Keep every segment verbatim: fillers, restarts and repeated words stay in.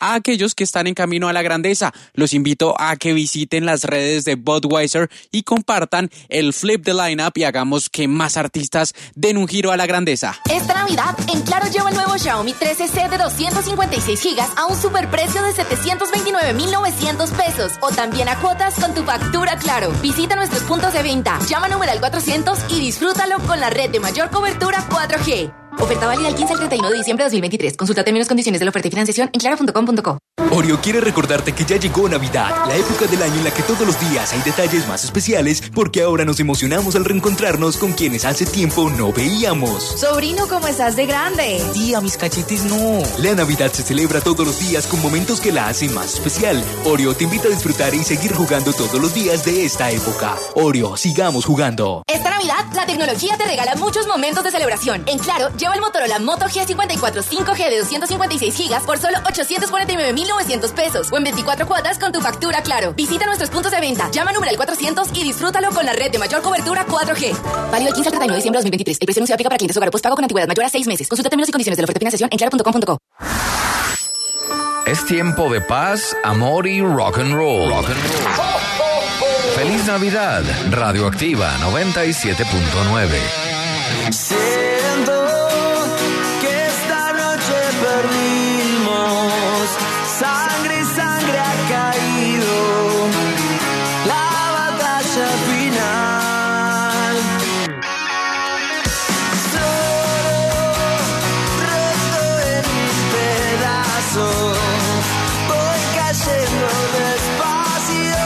a aquellos que están en camino a la grandeza. Los invito a que visiten las redes de Budweiser y compartan el flip de lineup y hagamos que más artistas den un giro a la grandeza. Esta Navidad, en Claro lleva el nuevo Xiaomi trece C de doscientos cincuenta y seis gigas a un superprecio de setecientos veintinueve mil novecientos pesos o también a cuotas con tu factura Claro. Visita nuestros puntos de venta, llama numeral cuatrocientos y disfrútalo con la red de mayor cobertura cuatro G. Oferta válida del quince al treinta y uno de diciembre de dos mil veintitrés. Consulta términos y condiciones de la oferta y financiación en claro punto com punto co. Oreo quiere recordarte que ya llegó Navidad, la época del año en la que todos los días hay detalles más especiales, porque ahora nos emocionamos al reencontrarnos con quienes hace tiempo no veíamos. Sobrino, ¿cómo estás de grande? Tía, mis cachetes no. La Navidad se celebra todos los días con momentos que la hacen más especial. Oreo te invita a disfrutar y seguir jugando todos los días de esta época. Oreo, sigamos jugando. Esta Navidad, la tecnología te regala muchos momentos de celebración. En Claro, lleva el Motorola Moto G cincuenta y cuatro cinco G de doscientos cincuenta y seis gigas por solo ochocientos cuarenta y nueve mil novecientos pesos o en veinticuatro cuotas con tu factura Claro. Visita nuestros puntos de venta, llama numeral cuatrocientos y disfrútalo con la red de mayor cobertura cuatro G. Válido el quince al treinta y uno de diciembre de dos mil veintitrés. El precio no se aplica para clientes hogar postpago con antigüedad mayor a seis meses. Consulta términos y condiciones de la oferta y financiación en claro punto com punto co. Es tiempo de paz, amor y rock and roll. Rock and roll. Feliz Navidad, Radioactiva noventa y siete punto nueve. Siento que esta noche perdimos, sangre y sangre ha caído, la batalla final. Solo roto en mil pedazos, voy cayendo despacio,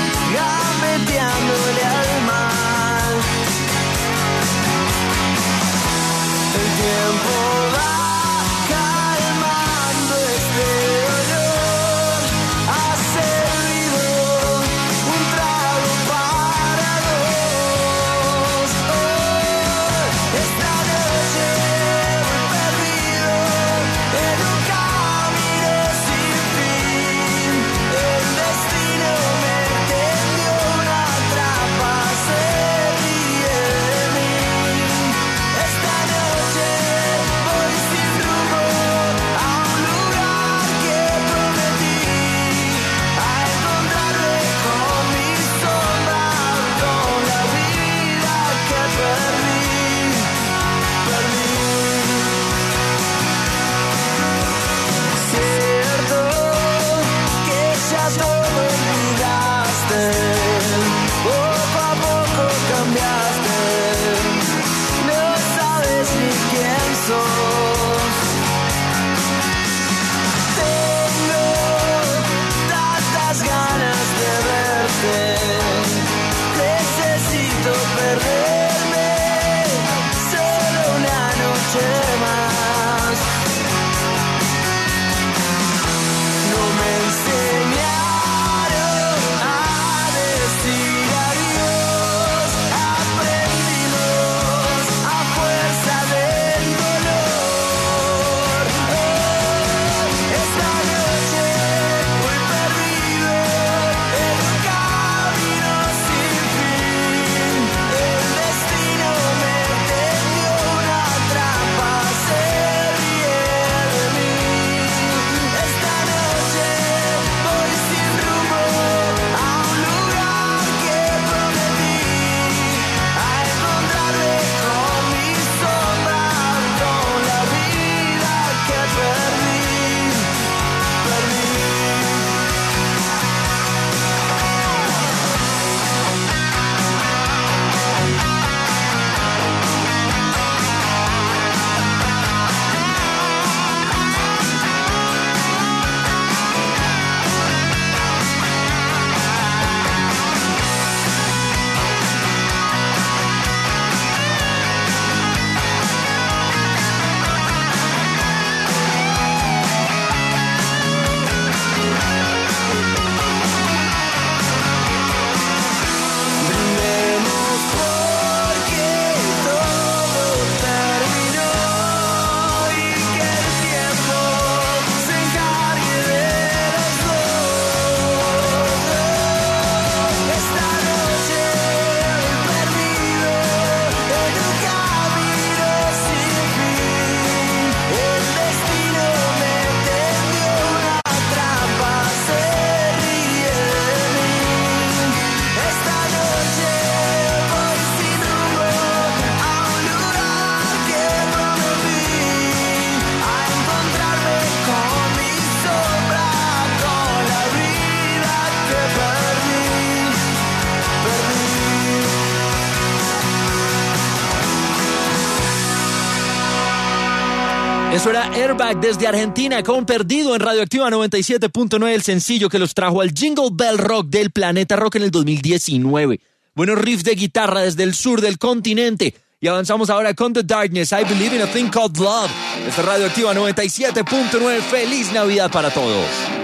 gambeteándole al mal. Eso era Airbag desde Argentina con Perdido en Radioactiva noventa y siete punto nueve, el sencillo que los trajo al Jingle Bell Rock del Planeta Rock en el dos mil diecinueve. Buenos riffs de guitarra desde el sur del continente. Y avanzamos ahora con The Darkness, I Believe in a Thing Called Love. Esta es Radioactiva noventa y siete punto nueve. ¡Feliz Navidad para todos!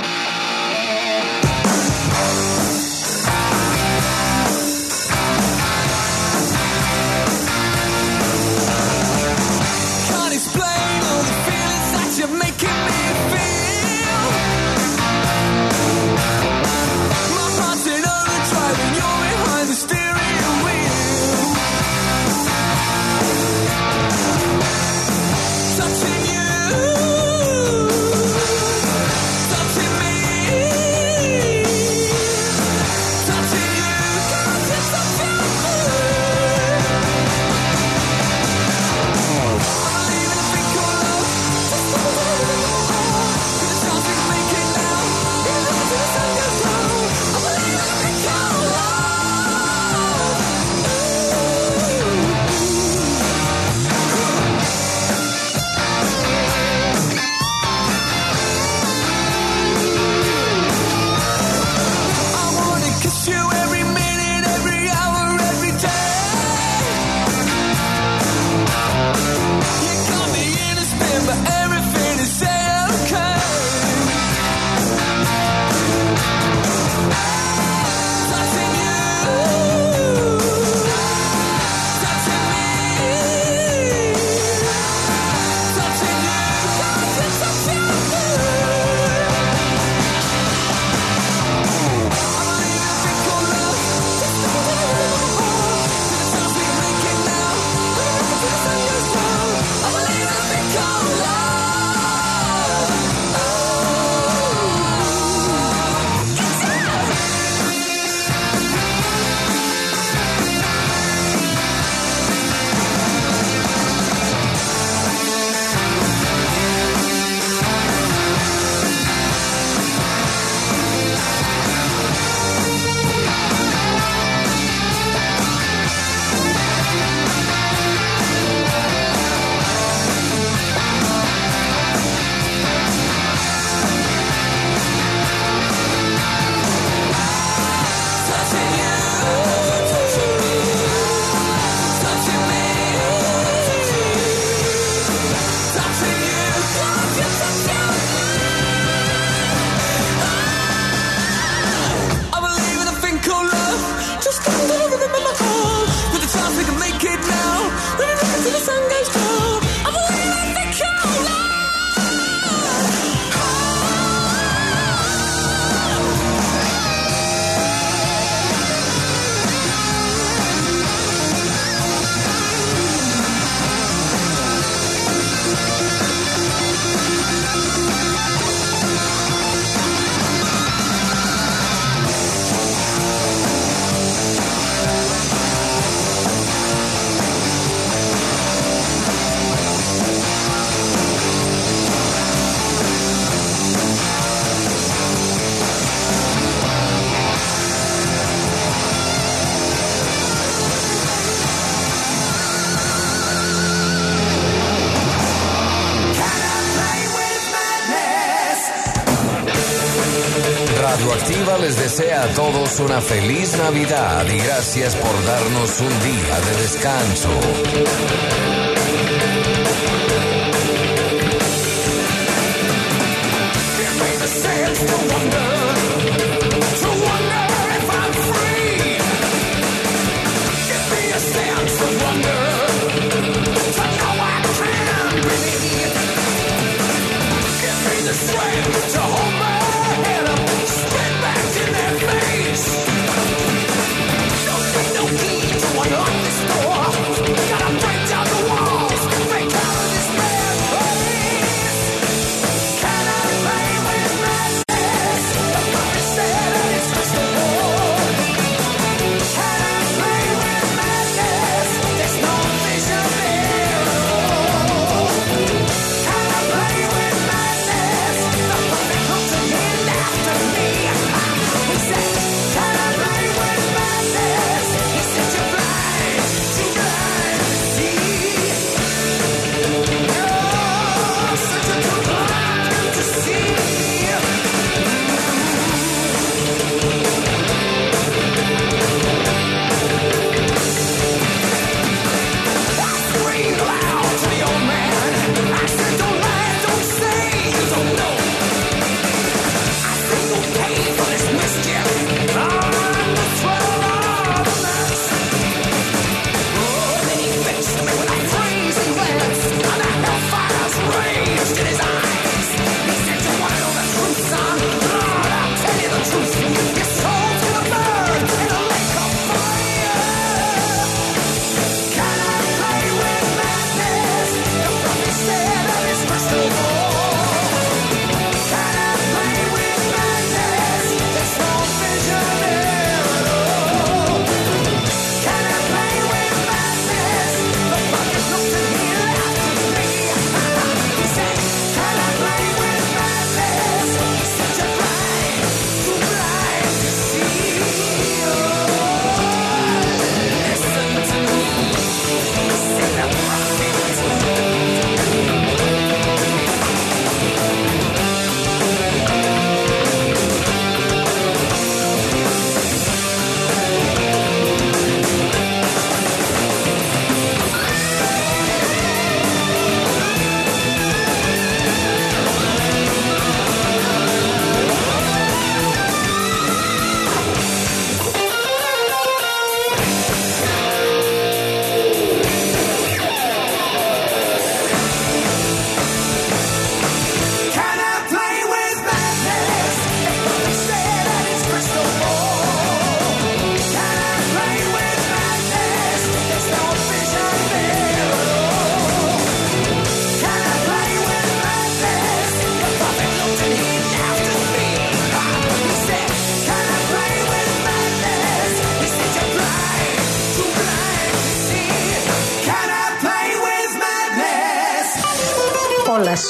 Radioactiva les desea a todos una feliz Navidad y gracias por darnos un día de descanso. Can I play with madness?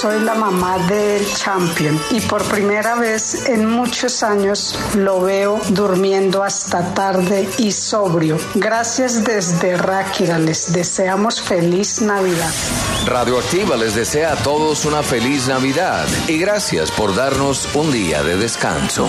soy la mamá del Champion y por primera vez en muchos años lo veo durmiendo hasta tarde y sobrio. Gracias desde Ráquira, les deseamos feliz Navidad. Radioactiva les desea a todos una feliz Navidad y gracias por darnos un día de descanso.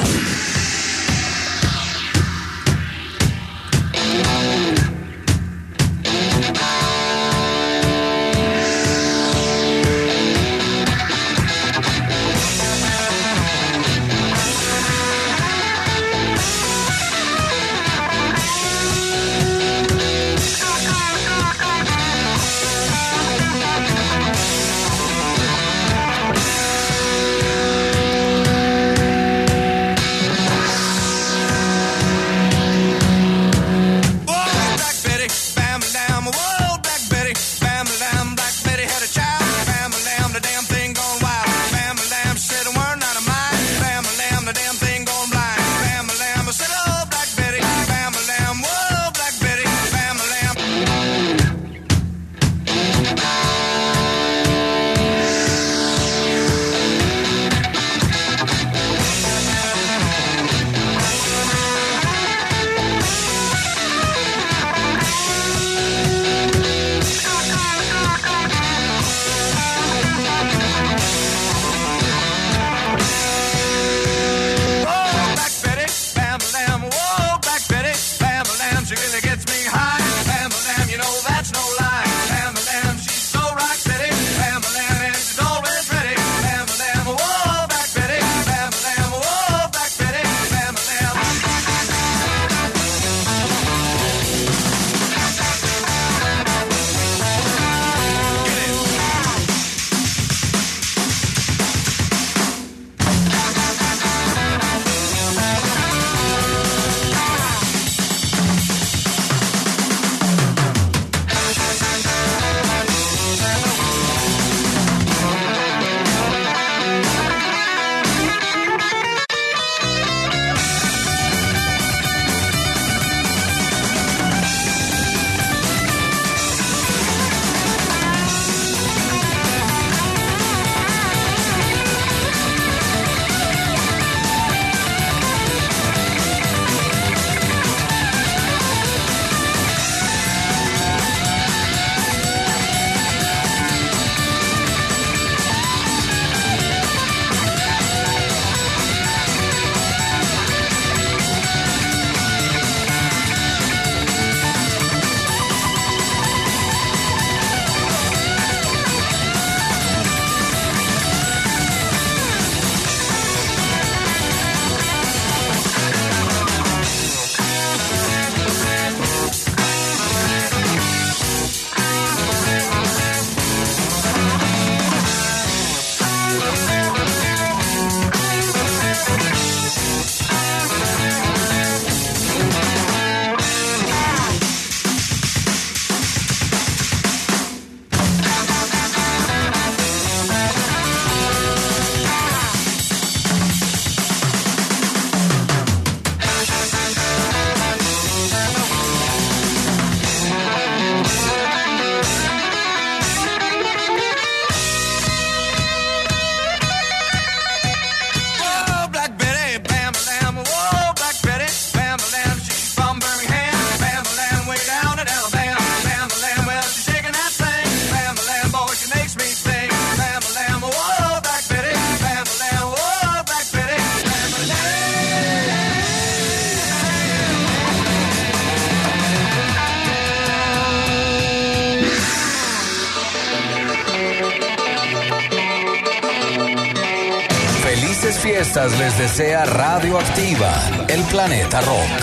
Fiestas les desea Radioactiva, el planeta rock.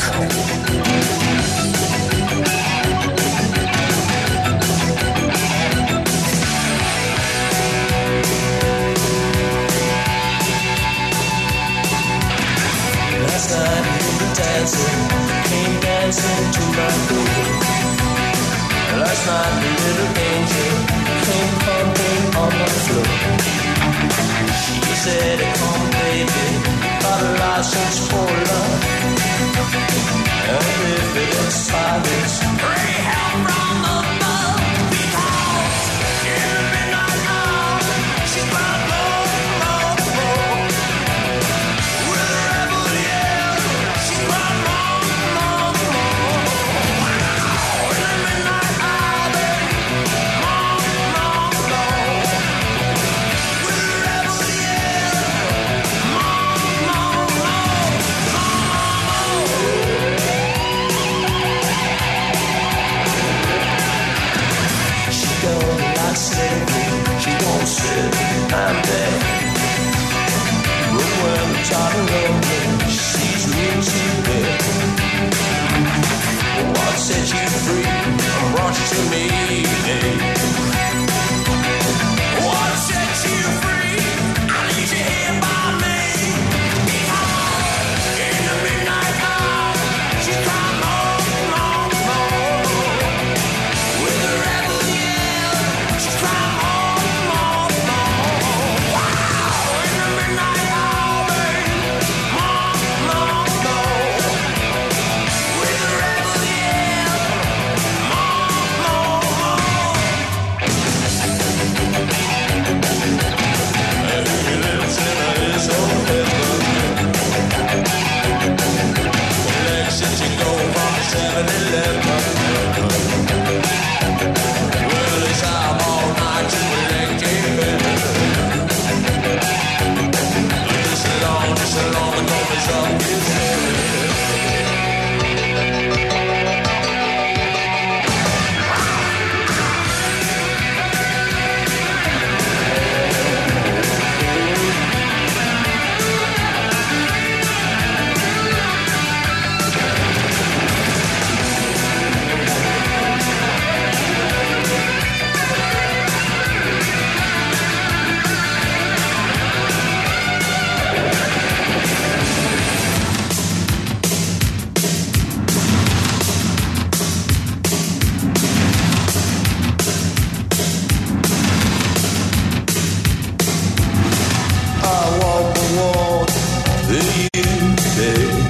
Last night we were dancing, came dancing to my door. Last night the little angel came pumping on the floor. He said, come baby, got a license for love. And if it expires, pray help from above. Because in the midnight hour, she's my shot lonely, she's real to bed. What set you free and brought you to me? What set you free? I need you here by me. Because in the midnight hour, she come home, home, home. With a rebel yell, she come home, home, home. Wow! In the midnight hour, babe, home, home, home. With a rebel yell, home, home, home. And he lives in his own heaven. Connections you go from seven eleven. Well, it's out all night to collect a bed. Just along, just along, the coffee's up his head. I walk the walk that you take,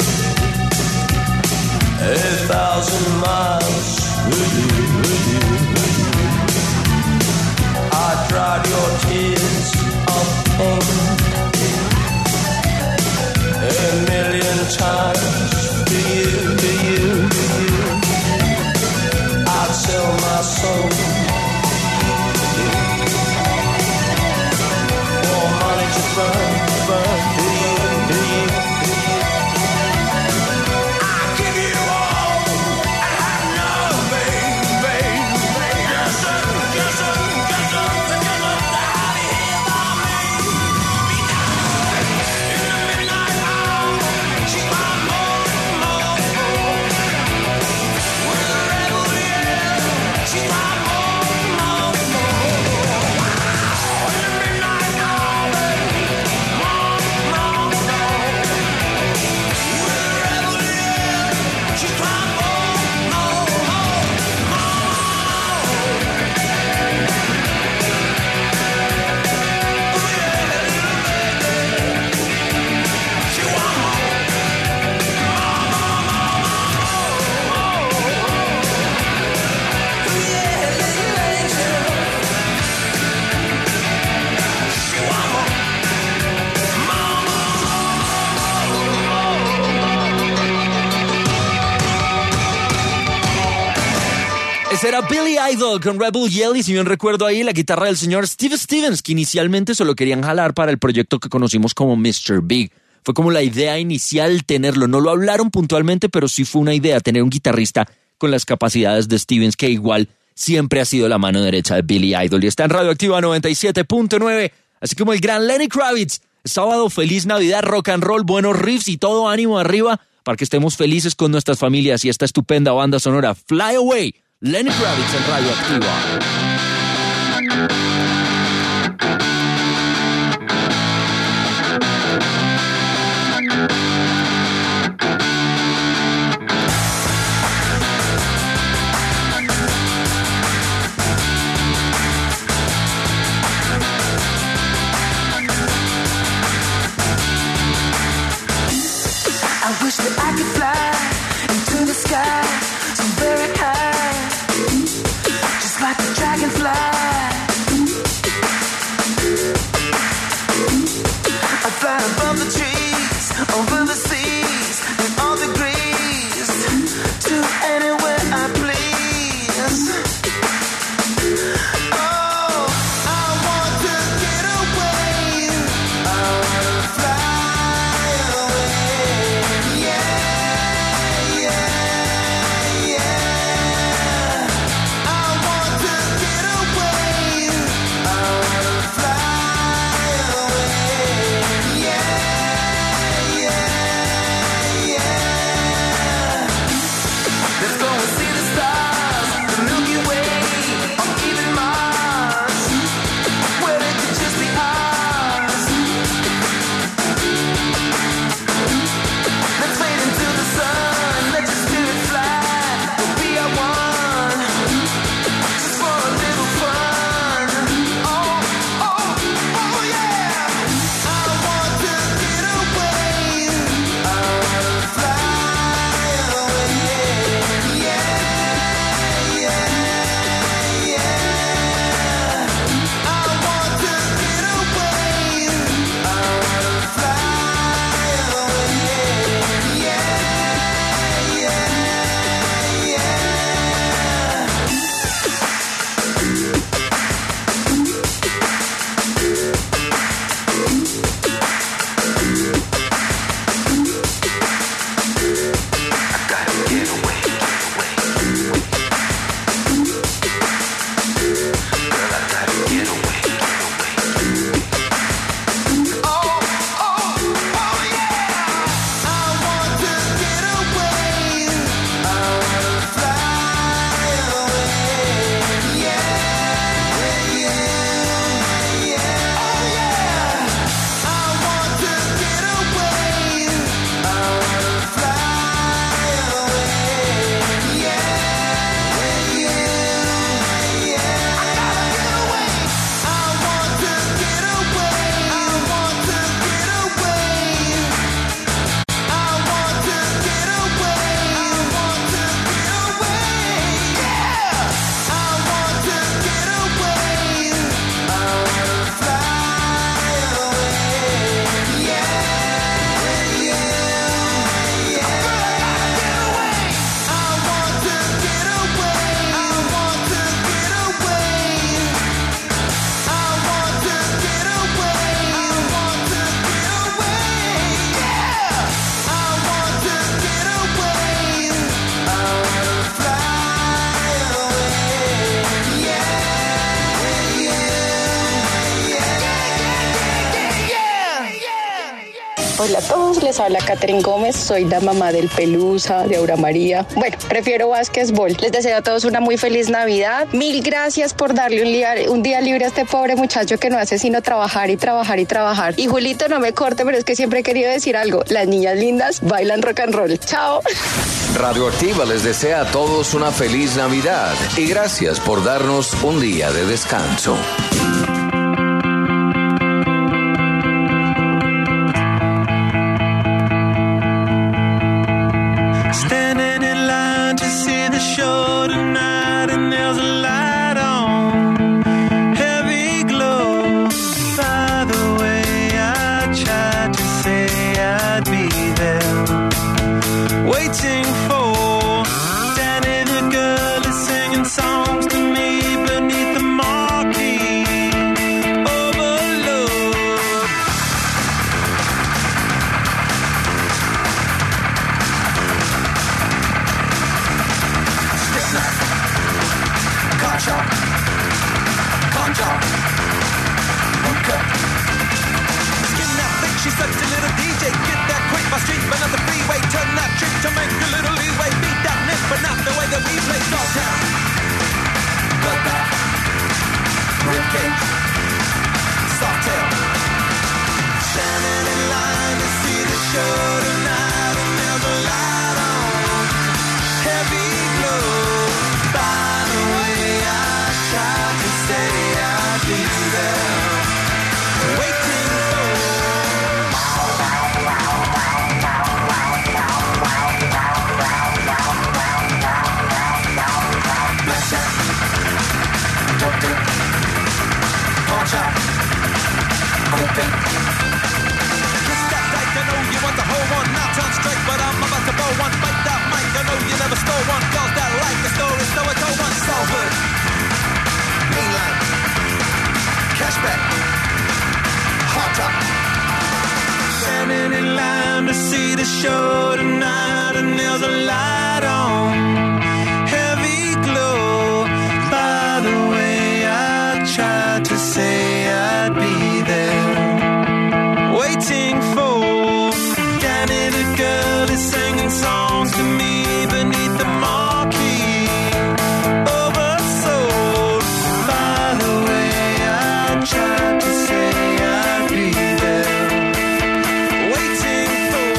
a thousand miles with you, with you, with you. I dried your tears of pain a million times to you, to you, to you. I'd sell my soul for money to burn, burn, to you, to you, to you. I give you all and have nothing, babe, babe. Yes, sir, yes, sir, yes, sir, yes, sir. Have you here by me? Because in the midnight hour, she's my more, more, more. With a rebel yell, she's my more, more, more. Wow, in the midnight hour, more, more, more. With a rebel yell, she's my more, more, more, more. She want more. Ese era Billy Idol con Rebel Yell y si bien recuerdo ahí la guitarra del señor Steve Stevens, que inicialmente solo querían jalar para el proyecto que conocimos como mister Big. Fue como la idea inicial tenerlo. No lo hablaron puntualmente, pero sí fue una idea tener un guitarrista con las capacidades de Stevens, que igual siempre ha sido la mano derecha de Billy Idol. Y está en Radioactiva noventa y siete punto nueve, así como el gran Lenny Kravitz. Sábado, feliz Navidad, rock and roll, buenos riffs y todo ánimo arriba para que estemos felices con nuestras familias y esta estupenda banda sonora Fly Away, Lenny Kravitz en Radioactiva. I wish that I could fly into the sky so very high, just like a dragonfly. I fly above the trees, over the seas, in all degrees, to anywhere I please. Oh, I want to get away. I want to fly away. Yeah, yeah, yeah. I want to get away. Hola a todos, les habla Catherine Gómez, soy la mamá del Pelusa, de Aura María. Bueno, prefiero básquetbol. Les deseo a todos una muy feliz Navidad. Mil gracias por darle un día, un día libre a este pobre muchacho que no hace sino trabajar y trabajar y trabajar. Y Julito, no me corte, pero es que siempre he querido decir algo. Las niñas lindas bailan rock and roll. Chao. Radioactiva les desea a todos una feliz Navidad y gracias por darnos un día de descanso. Standing in line to see the show tonight, and there's a light on, heavy glow. By the way, I tried to say I'd be there, waiting for Danny the girl is singing songs to me beneath the marquee. Overload. Car shop, pawn shop, hooker. Skin that thick, she's such a little D J. Get that quick, my street, but not the freeway. Turn that trick to make a little leeway. Beat that nip, but not the way that we play. Dog town, bloodbath, ribcage, sawtail. Standing in line to see the show tonight, and there's a light on, heavy glow. By the way, I tried to say I'd be there, waiting for. Blackjack, doctor, pawn shop, open. Kiss that dyke, I know you want the whole one. Not on strike, but I'm about to blow one. Bite that mic, I know you never stole one. Girls that like the story, so I told one. Salford, mainline, cashback, hot top. Standing in line to see the show tonight, and there's a light on, heavy glow. By the way, I tried to say I'd be there, waiting for Danny the girl is singing songs to me beneath the marquee. Oversold. By the way, I tried to say I'd be there, waiting for.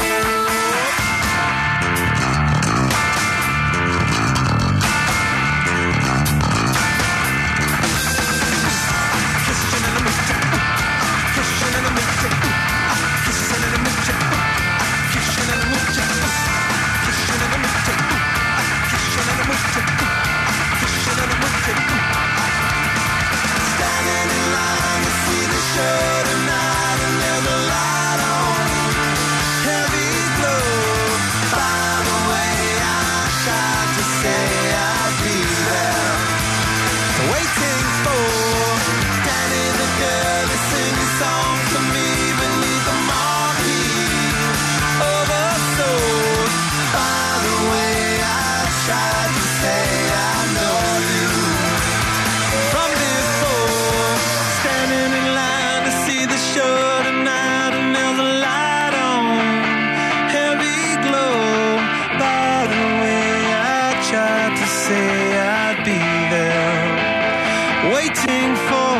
Kissing in the mooch, kissing in the mooch, kissing in the mooch, kissing in the mooch, kissing in the mooch, kissing in the mooch, kissing in the mooch. Standing in line to see the show tonight, and there's a light on, heavy glow. By the way, I tried to say I'd be there, waiting for Danny the girl to sing songs to me beneath the marquee. Oversold. By the way, I tried to say I know you from before. Standing in line to see the show tonight, and there's a light on, heavy glow. By the way, I tried to say I'd be there, waiting for.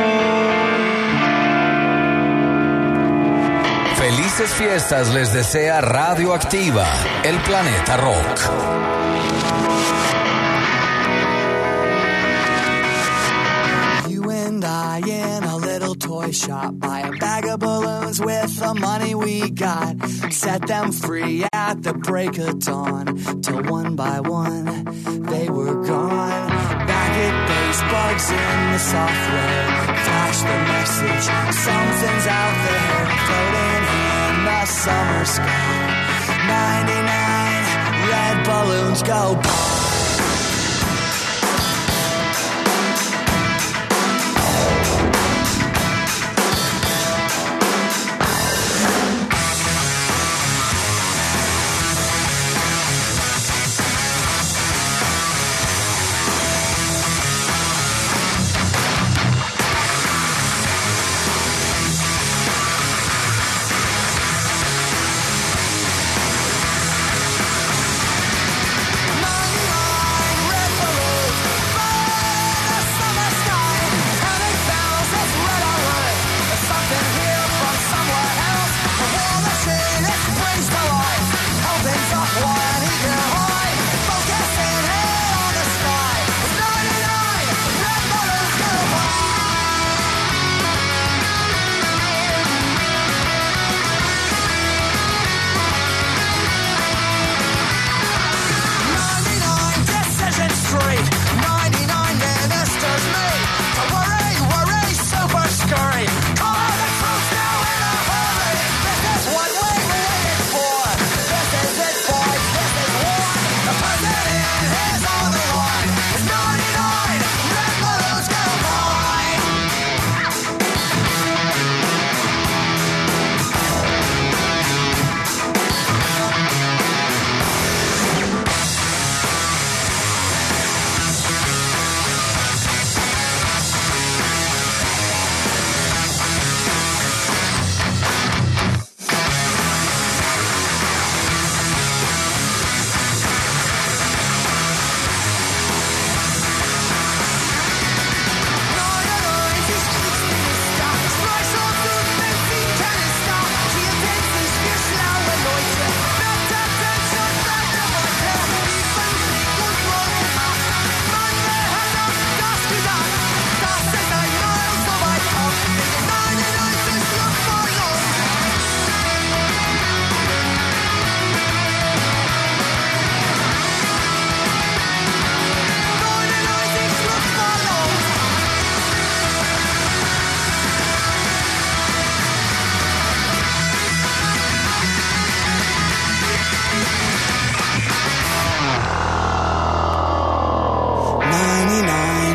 Felices fiestas les desea Radioactiva, el planeta rock. You and I in a little toy shop, buy a bag of balloons with the money we got, set them free at the break of dawn, till one by one they were gone. Back at base, bugs in the software, flash the message, something's out there, floating in the summer sky. ninety-nine red balloons go by.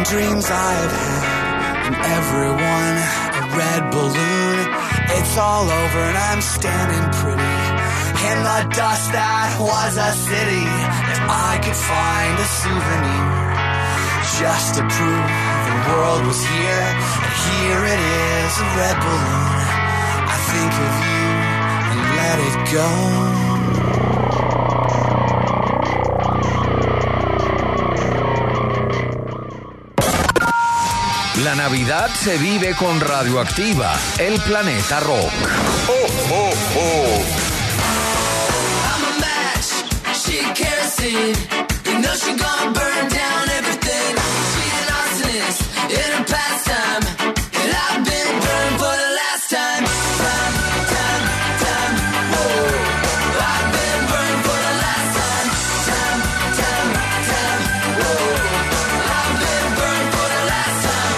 dreams I've had, and everyone a red balloon. It's all over and I'm standing pretty in the dust that was a city. If I could find a souvenir just to prove the world was here, and here it is, a red balloon. I think of you and let it go. La Navidad se vive con Radioactiva, el planeta rock. Oh, oh, oh. I'm a match, she kerosene. You know she gonna burn down everything. She an arsonist in her pastime, and I've been burned for the last time. Time, time, time, whoa. I've been burned for the last time. Time, time, time, whoa. I've been burned for the last time.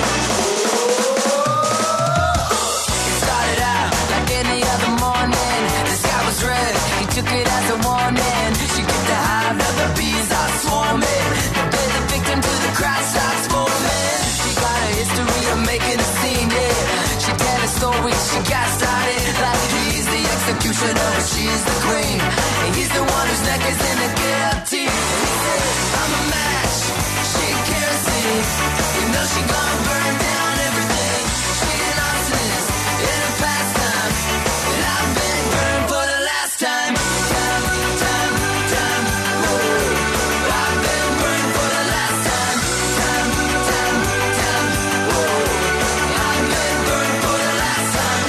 It started out like any other morning. The sky was red, he took it as a warning. She get the hive, now the bees are swarming. They play the victim to the crowd starts forming. She got a history of making a scene, yeah. She tell a story, she got started like he's the executioner, she's the queen, and he's the one whose neck is in the guillotine. And he said, I'm a match, she kerosene. You know she gonna burn down everything. She an arsonist in her pastime, and I've been burned for the last time. Time, time, time, whoa. I've been burned for the last time. Time, time, time, whoa. I've been burned for the last time.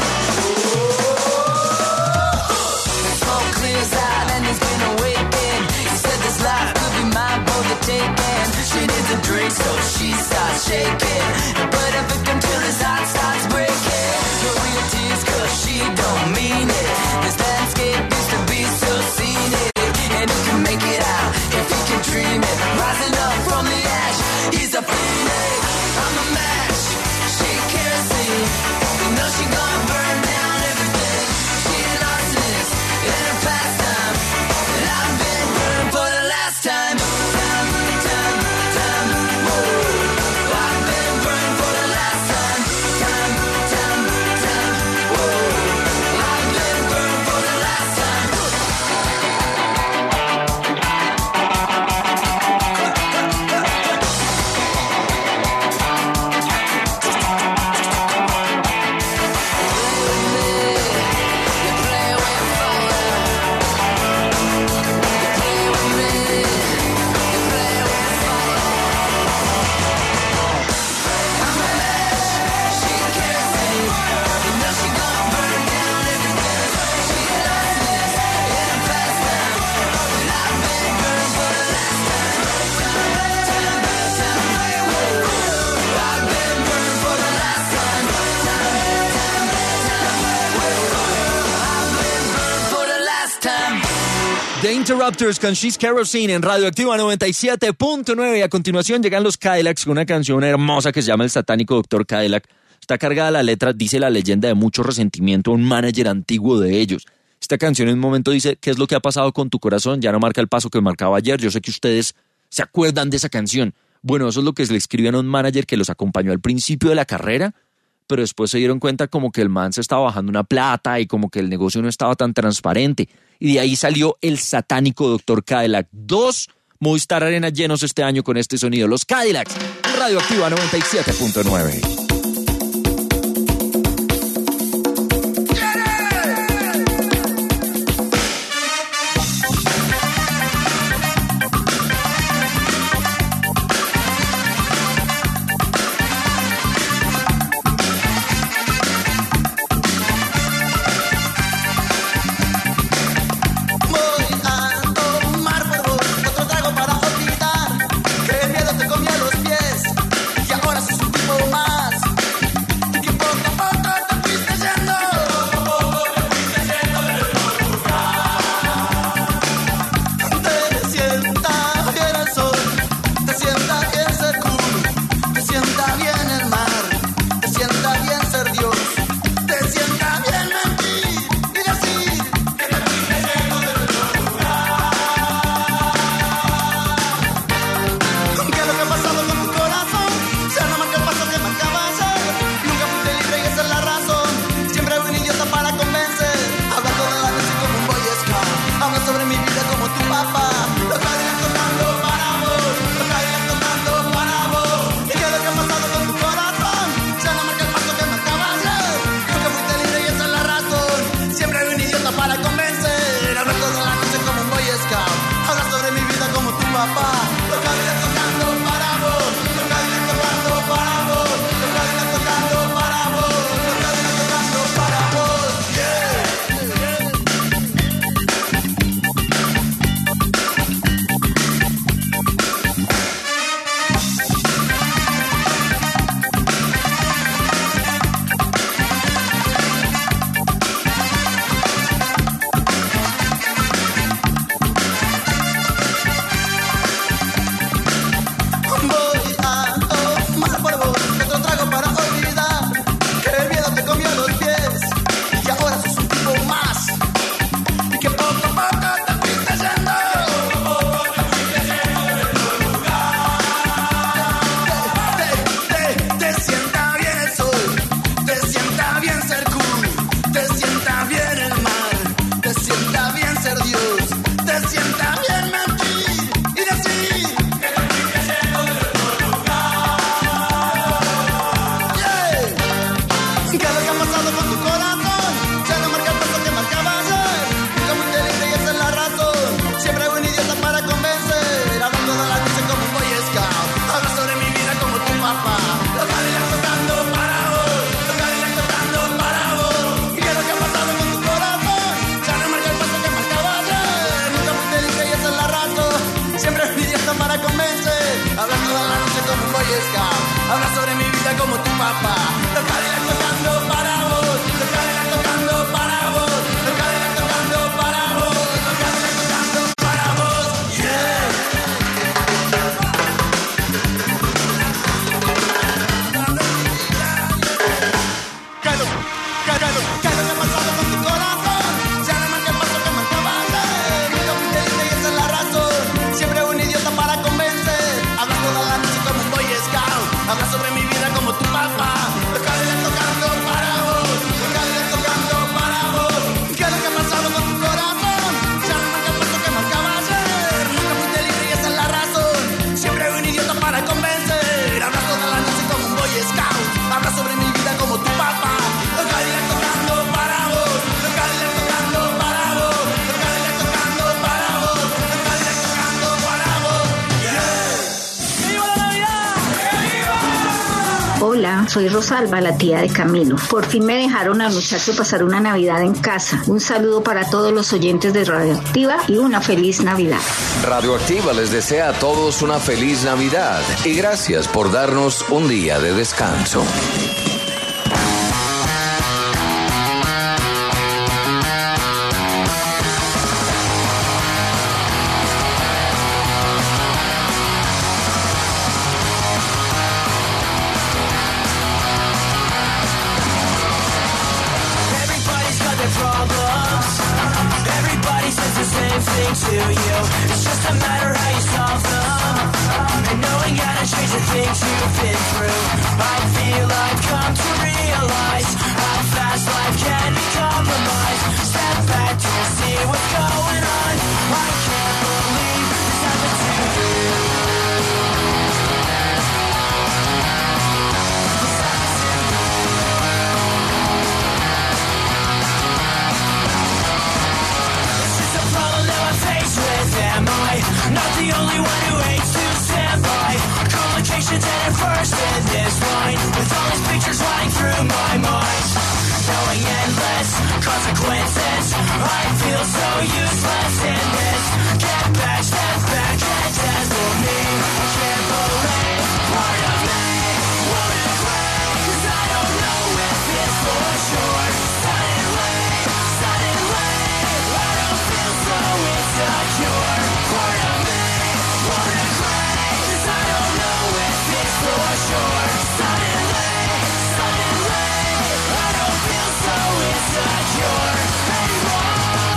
The smoke clears out and he's been awakened. He said this life could be mine for the taking. She needs a drink so she starts shaking, but a victim till his heart starts breaking. No real tears cause she don't mean it. This landscape used to be so scenic, and he can make it out if he can dream it. Rising up from the ash, he's a phoenix. I'm a match, she kerosene. You know she gonna burn down everything. She an arsonist in her pastime, and I've been burned for the last time. Time, time, time, whoa. I've been burned for the last time. Time, time, time, whoa. I've been burned for the last time. The Interrupters con She's Kerosene en Radioactiva noventa y siete punto nueve. Y a continuación llegan los Cadillacs con una canción hermosa que se llama El Satánico Doctor Cadillac. Está cargada la letra, dice la leyenda, de mucho resentimiento a un manager antiguo de ellos. Esta canción en un momento dice, ¿qué es lo que ha pasado con tu corazón? Ya no marca el paso que marcaba ayer. Yo sé que ustedes se acuerdan de esa canción. Bueno, eso es lo que le escribían a un manager que los acompañó al principio de la carrera, pero después se dieron cuenta como que el man se estaba bajando una plata y como que el negocio no estaba tan transparente. Y de ahí salió El Satánico Doctor Cadillac. Dos Movistar Arena llenos este año con este sonido. Los Cadillacs, Radioactiva noventa y siete punto nueve. Más Scout. Habla sobre mi vida como tu papá. Los Cadillacs tocando para vos. Los Cadillacs tocando para vos. Los Cadillacs tocando para vos. Los Cadillacs tocando para vos. Yeah. ¿Qué es lo, qué, qué, qué es lo que ha pasado con tu corazón? Ya no más que pasó que me acabaste. Nunca fuiste libre y esa es la razón. Siempre un idiota para convencer. Hablas toda la noche como un Boy Scout. Hablas sobre mi vida como tu papá. Los Cadillacs tocando para vos. Los Cadillacs tocando para vos. ¿Qué es lo que ha pasado con tu corazón? Ya no más que pasó que me acabaste. Nunca fuiste libre y esa es la razón. Siempre un idiota para convencer. Hablas toda la noche como un Boy Scout. Hablas sobre mi vida como tu papá. Los Cadillacs tocando para vos. Los Cadillacs tocando para vos. Los Cadillacs tocando para vos. Los Cadillacs tocando para vos. Yeah. ¡Viva la Navidad! ¡Viva! Hola, soy Rosalba, la tía de Camilo. Por fin me dejaron al muchacho pasar una Navidad en casa. Un saludo para todos los oyentes de Radioactiva y una feliz Navidad. Radioactiva les desea a todos una feliz Navidad y gracias por darnos un día de descanso. Everybody's got their problems. Everybody says the same thing to you. It's just a matter how you solve them. And knowing how to change the things you've been through, I feel I've come to realize how fast life can be compromised. Step back to see what's going on. I can't believe this happened to you. This happened to you. It's just a problem that I'm faced with. Am I not the only one who hates to stand by complications at first in this line? With all these pictures running through my mind, knowing endless consequences, I feel so useless in this. Get back, step back, and dazzle me. I can't believe part of me won't agree, 'cause I don't know if it's for sure. Suddenly, suddenly, I don't feel so insecure. Part of me won't agree, 'cause I don't know if it's for sure. Suddenly, suddenly, I don't feel so insecure anymore.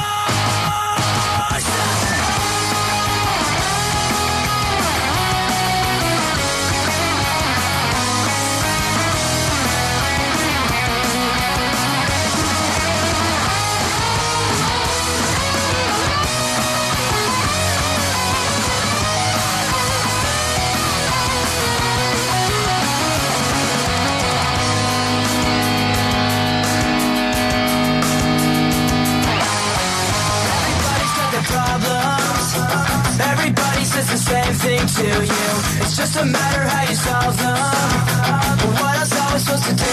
Everybody's got their problems. Everybody says the same thing to you. It's just a matter how you solve them. But what else are we supposed to do?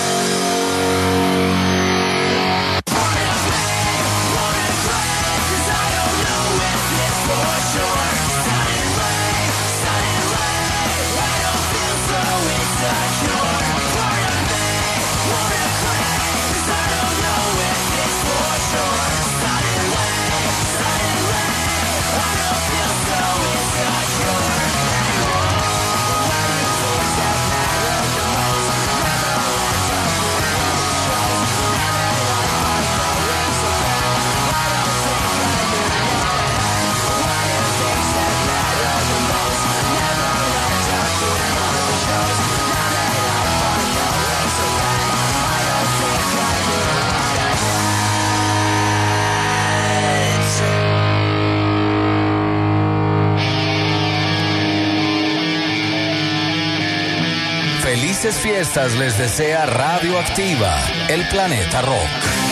Part of me won't agree, 'cause I don't know if it's for sure. Suddenly, suddenly, I don't feel so insecure. Part of me won't agree, 'cause I don't know if it's for sure. Suddenly, suddenly, I don't feel so insecure anymore. Why do things that matter the most never let up the shows? Now that I'm following so bad, I don't think I knew it. Why do things that matter the most never let up the shows? Now that I'm following so bad, I don't think I knew it. Felices fiestas les desea Radioactiva, el planeta rock.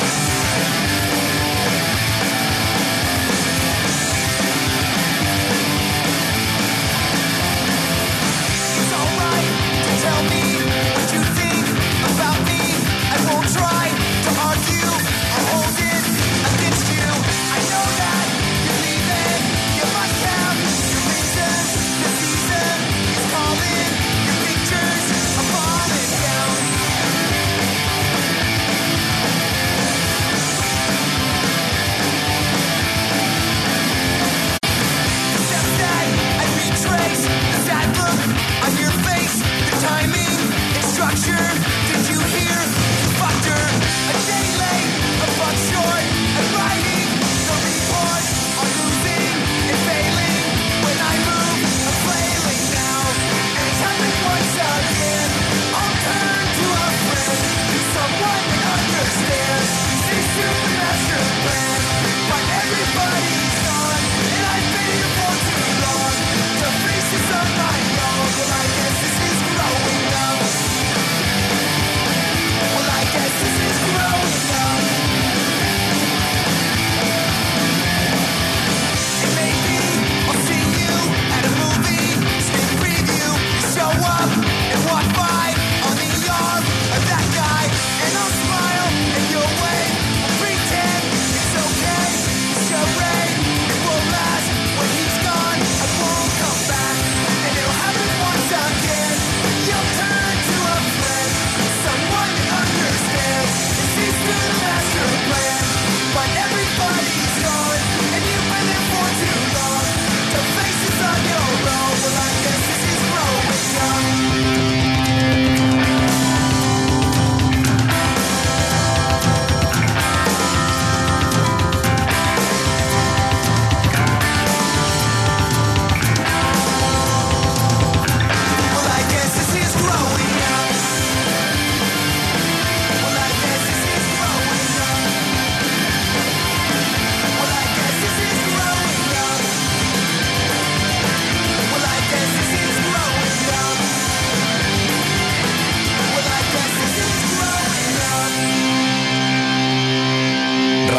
It's alright to tell me what you think about me. I won't try to argue or hold it against you. I know that you're leaving. You must have your reasons. The season is calling. You're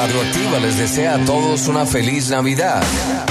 Radioactiva les desea a todos una feliz Navidad.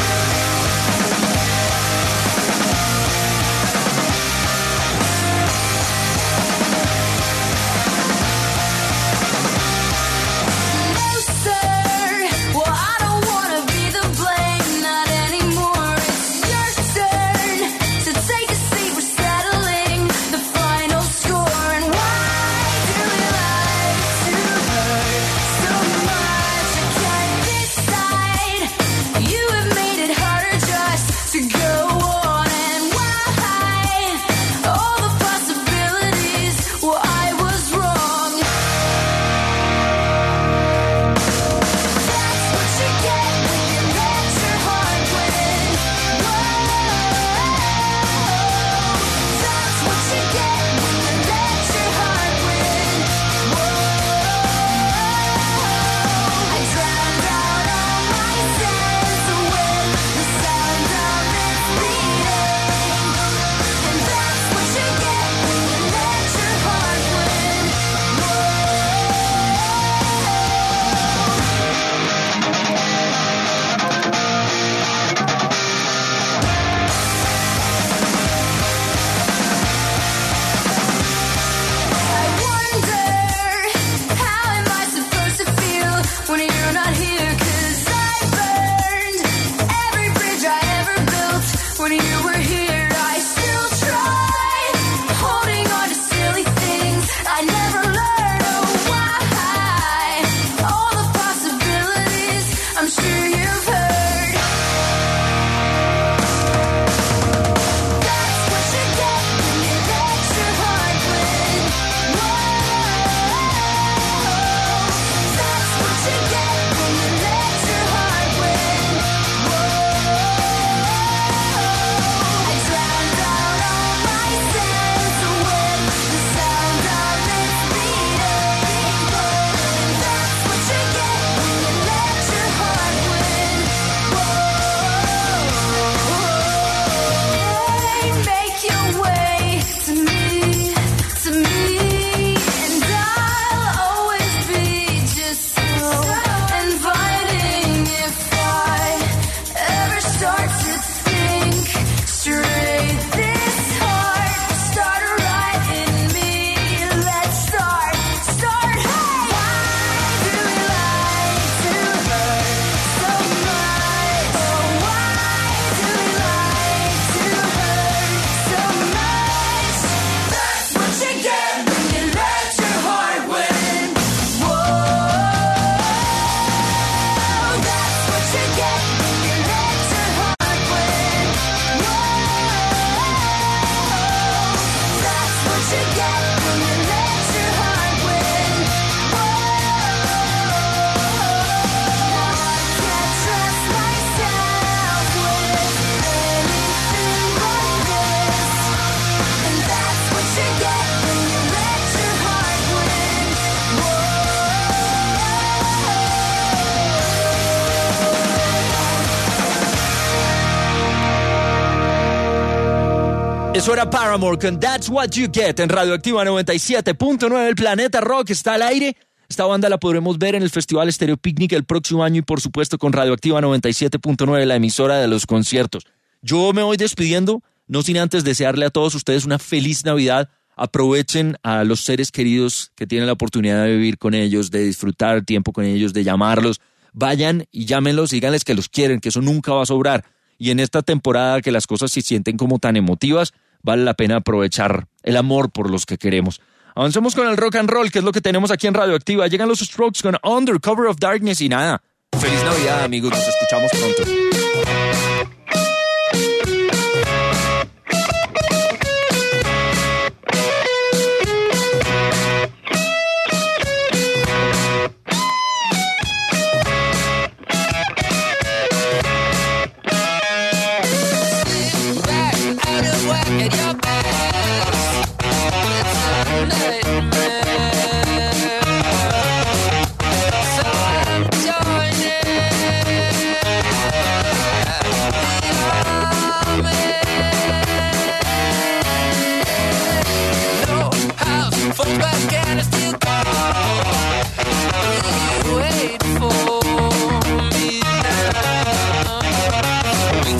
Eso era Paramore con That's What You Get en Radioactiva noventa y siete punto nueve. El Planeta Rock está al aire. Esta banda la podremos ver en el Festival Stereo Picnic el próximo año y por supuesto con Radioactiva noventa y siete punto nueve, la emisora de los conciertos. Yo me voy despidiendo, no sin antes desearle a todos ustedes una feliz Navidad. Aprovechen a los seres queridos que tienen la oportunidad de vivir con ellos, de disfrutar tiempo con ellos, de llamarlos. Vayan y llámenlos, díganles que los quieren, que eso nunca va a sobrar. Y en esta temporada que las cosas se sienten como tan emotivas, vale la pena aprovechar el amor por los que queremos. Avancemos con el rock and roll, que es lo que tenemos aquí en Radioactiva. Llegan los Strokes con Under Cover of Darkness y nada. Feliz Navidad, amigos. Nos escuchamos pronto. So I'm joining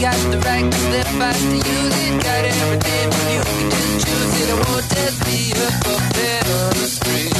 got the right to live fast to use it. Got everything but you can just choose it. I won't just be a puppet on the street.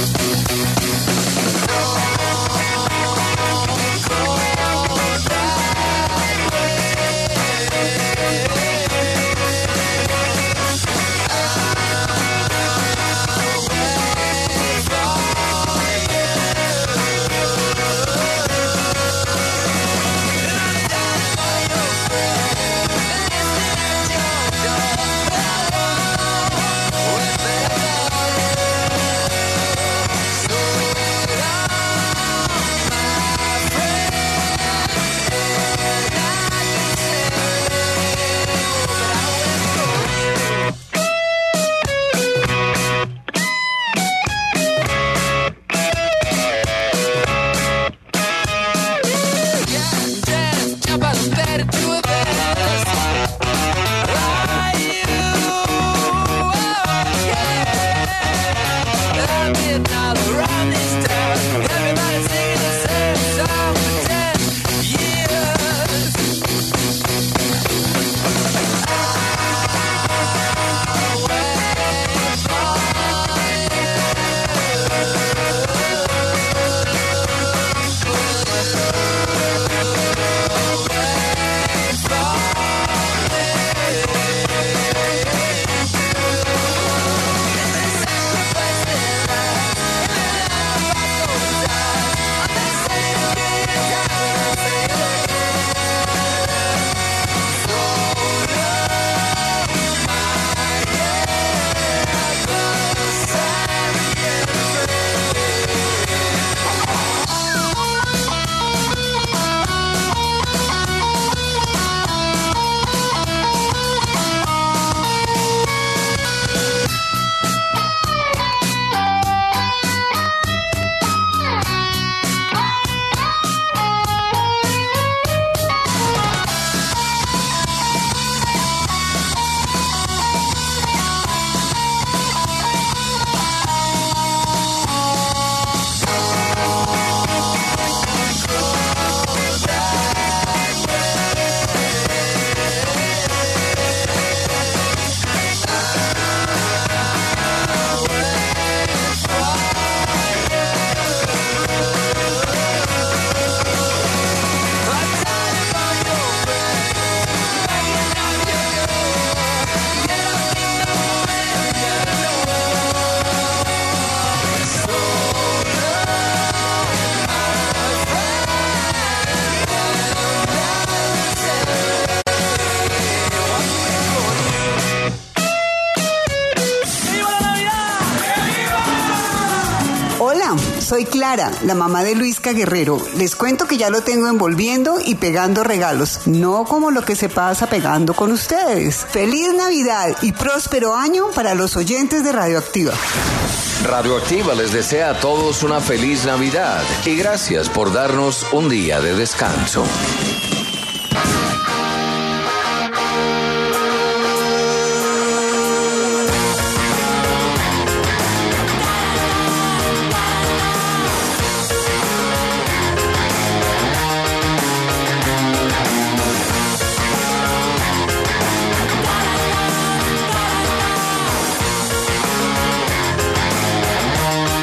Soy Clara, la mamá de Luisca Guerrero. Les cuento que ya lo tengo envolviendo y pegando regalos, no como lo que se pasa pegando con ustedes. ¡Feliz Navidad y próspero año para los oyentes de Radioactiva! Radioactiva les desea a todos una feliz Navidad y gracias por darnos un día de descanso.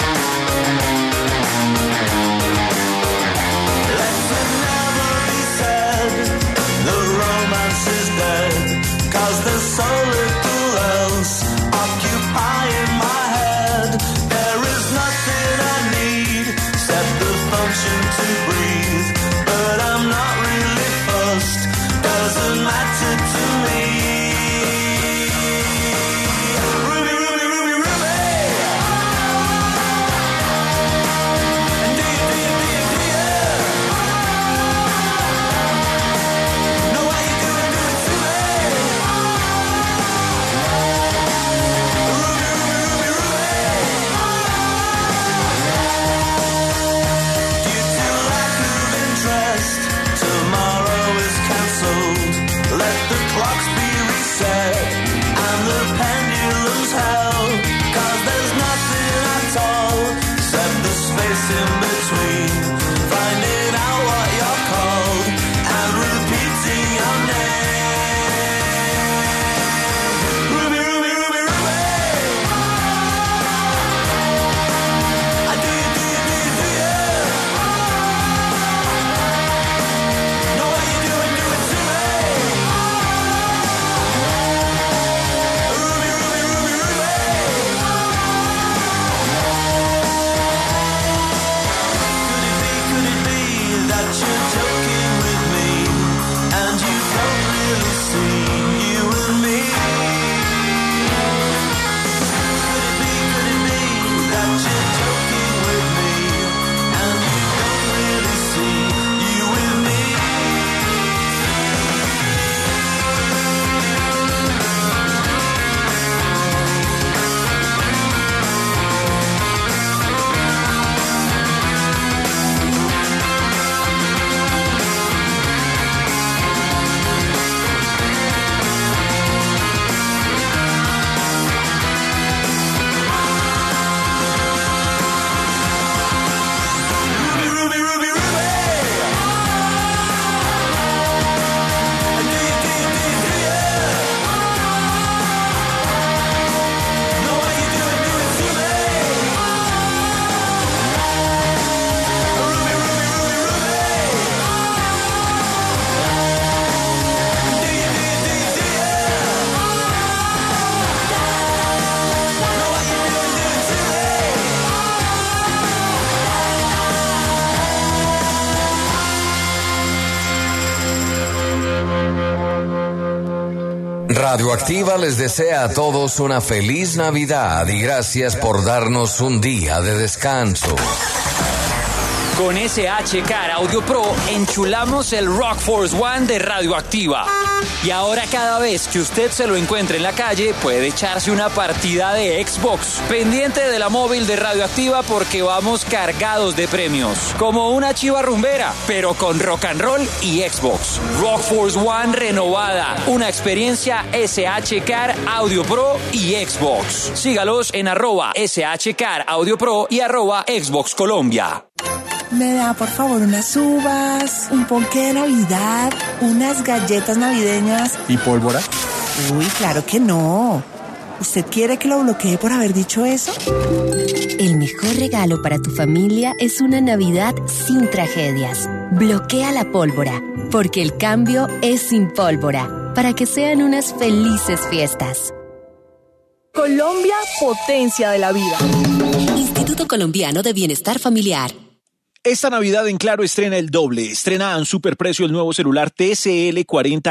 Let's never be sad. Radioactiva les desea a todos una feliz Navidad y gracias por darnos un día de descanso. Con S H Car Audio Pro enchulamos el Rock Force One de Radioactiva. Y ahora cada vez que usted se lo encuentre en la calle puede echarse una partida de Xbox. Pendiente de la móvil de Radioactiva porque vamos cargados de premios. Como una chiva rumbera, pero con rock and roll y Xbox. Rock Force One renovada. Una experiencia S H Car Audio Pro y Xbox. Sígalos en arroba S H Car Audio Pro y arroba Xbox Colombia. Me da, por favor, unas uvas, un ponqué de Navidad, unas galletas navideñas. ¿Y pólvora? Uy, claro que no. ¿Usted quiere que lo bloquee por haber dicho eso? El mejor regalo para tu familia es una Navidad sin tragedias. Bloquea la pólvora, porque el cambio es sin pólvora, para que sean unas felices fiestas. Colombia, potencia de la vida. Instituto Colombiano de Bienestar Familiar. Esta Navidad en Claro estrena el doble. Estrena a un superprecio el nuevo celular T C L cuarenta